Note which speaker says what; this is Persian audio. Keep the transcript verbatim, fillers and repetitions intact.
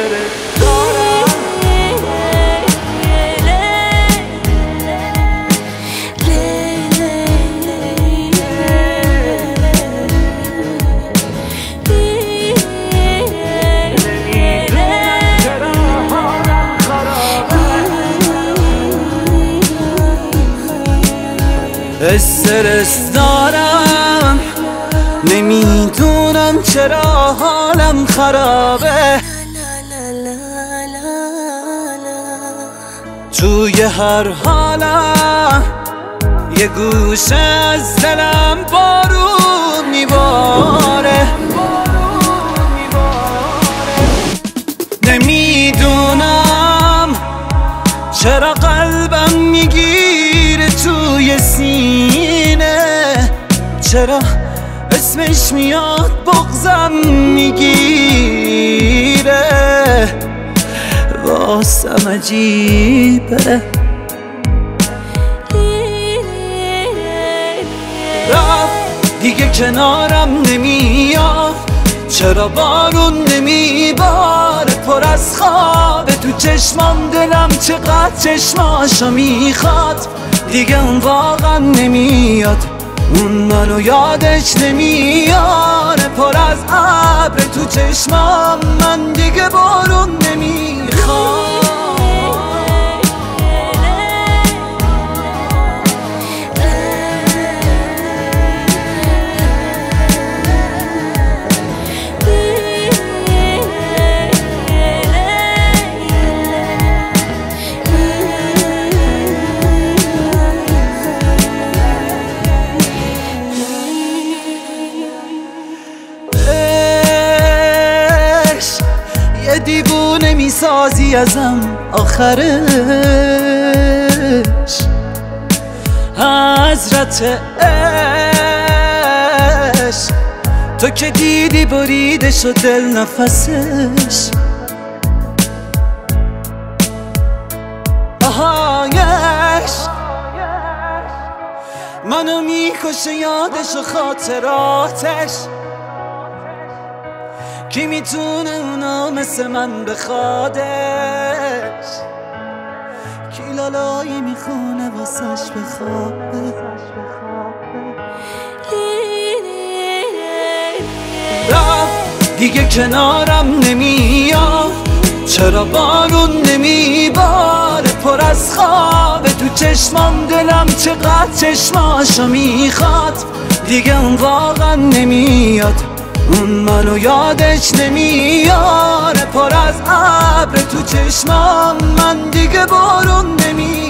Speaker 1: استرس دارم نمیدونم چرا حالم خرابه، توی هر حالم یه گوشه از دلم بارون میباره. نمیدونم چرا قلبم میگیره توی سینه، چرا اسمش میاد بغضم میگیره، واسم عجیبه. رفت دیگه کنارم نمیاد، چرا بارون نمیباره، پر از خوابه تو چشمام، دلم چقدر چشماشو میخواد، دیگه اون واقعا نمیاد، اون منو یادش نمیاره، پر از ابر تو چشمام، من دیگه بارون نمیخواد. دیوونه میسازی ازم آخرش، حضرت عشق تو که دیدی بریده شد دل نفسش، آهایش منو میکشه یادش و خاطراتش، کی میتونه اونا مثل من بخوادش، کی لالایی میخونه واسش بخوابه. رفت دیگه کنارم نمیاد، چرا بارون نمیباره، پر از خوابه تو چشمام، دلم چقدر چشماشو میخواد، دیگه اون واقعا نمیاد، اون منو یادش نمیاره، پر از ابر تو چشمام، من دیگه بارون نمیاره.